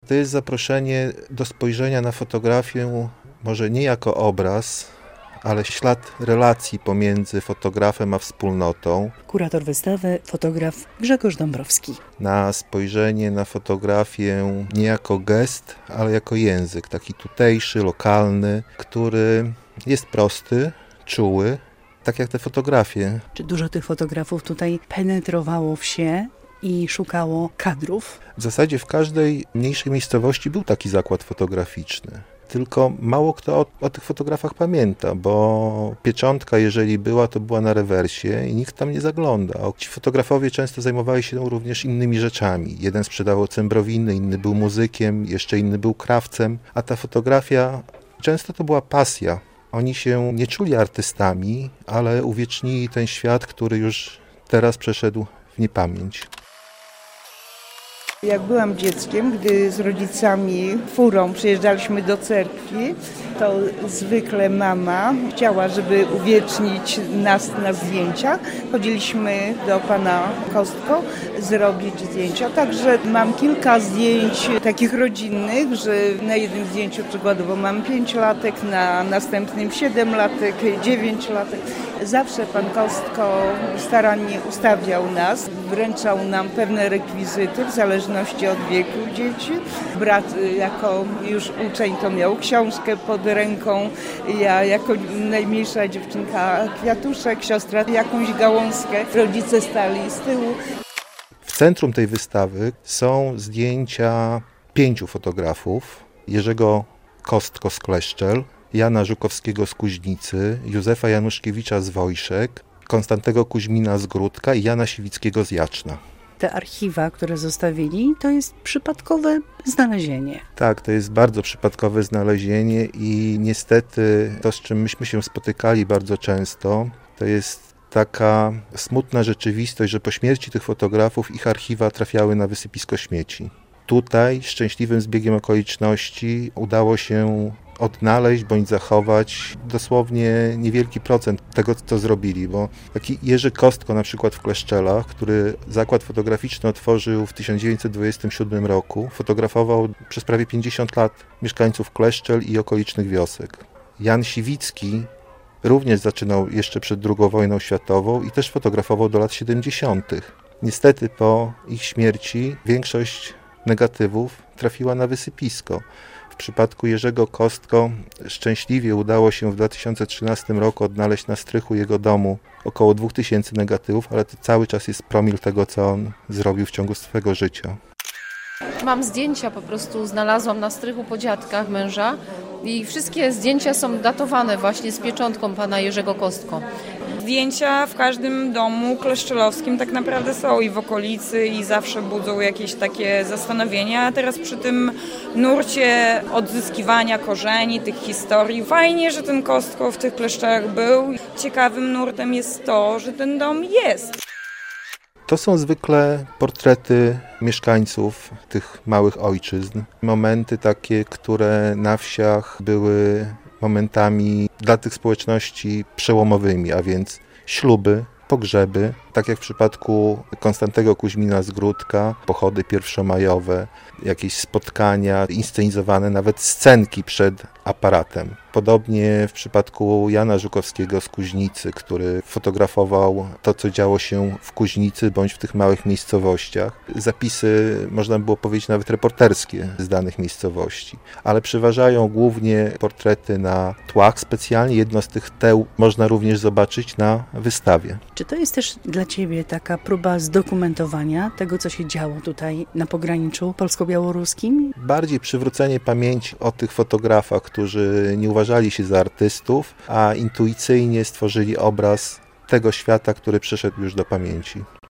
To jest zaproszenie do spojrzenia na fotografię może nie jako obraz, ale ślad relacji pomiędzy fotografem a wspólnotą. Kurator wystawy, fotograf Grzegorz Dąbrowski. Na spojrzenie na fotografię nie jako gest, ale jako język, taki tutejszy, lokalny, który jest prosty, czuły, tak jak te fotografie. Czy dużo tych fotografów tutaj penetrowało wsie i szukało kadrów? W zasadzie w każdej mniejszej miejscowości był taki zakład fotograficzny. Tylko mało kto o tych fotografach pamięta, bo pieczątka, jeżeli była, to była na rewersie i nikt tam nie zaglądał. Ci fotografowie często zajmowali się również innymi rzeczami. Jeden sprzedawał cembrowiny, inny był muzykiem, jeszcze inny był krawcem, a ta fotografia często to była pasja. Oni się nie czuli artystami, ale uwiecznili ten świat, który już teraz przeszedł w niepamięć. Jak byłam dzieckiem, gdy z rodzicami furą przyjeżdżaliśmy do cerkwi, to zwykle mama chciała, żeby uwiecznić nas na zdjęciach. Chodziliśmy do pana Kostko zrobić zdjęcia. Także mam kilka zdjęć takich rodzinnych, że na jednym zdjęciu przykładowo mam 5-latek, na następnym 7-latek, 9-latek. Zawsze pan Kostko starannie ustawiał nas, wręczał nam pewne rekwizyty w zależności od wieku dzieci. Brat jako już uczeń to miał książkę pod ręką, ja jako najmniejsza dziewczynka kwiatuszek, siostra jakąś gałązkę, rodzice stali z tyłu. W centrum tej wystawy są zdjęcia 5 fotografów: Jerzego Kostko z Kleszczel, Jana Żukowskiego z Kuźnicy, Józefa Januszkiewicza z Wojszek, Konstantego Kuźmina z Gródka i Jana Siwickiego z Jaczna. Te archiwa, które zostawili, to jest przypadkowe znalezienie. Tak, to jest bardzo przypadkowe znalezienie i niestety to, z czym myśmy się spotykali bardzo często, to jest taka smutna rzeczywistość, że po śmierci tych fotografów ich archiwa trafiały na wysypisko śmieci. Tutaj szczęśliwym zbiegiem okoliczności udało się odnaleźć bądź zachować dosłownie niewielki procent tego, co zrobili, bo taki Jerzy Kostko na przykład w Kleszczelach, który zakład fotograficzny otworzył w 1927 roku, fotografował przez prawie 50 lat mieszkańców Kleszczel i okolicznych wiosek. Jan Siwicki również zaczynał jeszcze przed II wojną światową i też fotografował do lat 70. Niestety po ich śmierci większość negatywów trafiła na wysypisko. W przypadku Jerzego Kostko szczęśliwie udało się w 2013 roku odnaleźć na strychu jego domu około 2000 negatywów, ale to cały czas jest promil tego, co on zrobił w ciągu swego życia. Mam zdjęcia, po prostu znalazłam na strychu po dziadkach męża i wszystkie zdjęcia są datowane właśnie z pieczątką pana Jerzego Kostko. Zdjęcia w każdym domu kleszczelowskim tak naprawdę są i w okolicy i zawsze budzą jakieś takie zastanowienia, a teraz przy tym nurcie odzyskiwania korzeni, tych historii, fajnie, że ten Kostko w tych Kleszczelach był. Ciekawym nurtem jest to, że ten dom jest. To są zwykle portrety mieszkańców tych małych ojczyzn. Momenty takie, które na wsiach były momentami dla tych społeczności przełomowymi, a więc śluby, pogrzeby, tak jak w przypadku Konstantego Kuźmina z Gródka, pochody pierwszomajowe, jakieś spotkania, inscenizowane nawet scenki przed aparatem. Podobnie w przypadku Jana Żukowskiego z Kuźnicy, który fotografował to, co działo się w Kuźnicy bądź w tych małych miejscowościach. Zapisy, można było powiedzieć, nawet reporterskie z danych miejscowości, ale przeważają głównie portrety na tłach specjalnie. Jedno z tych teł można również zobaczyć na wystawie. Czy to jest też dla Ciebie taka próba zdokumentowania tego, co się działo tutaj na pograniczu polsko-białoruskim? Bardziej przywrócenie pamięci o tych fotografach, którzy nie uważali się za artystów, a intuicyjnie stworzyli obraz tego świata, który przeszedł już do pamięci.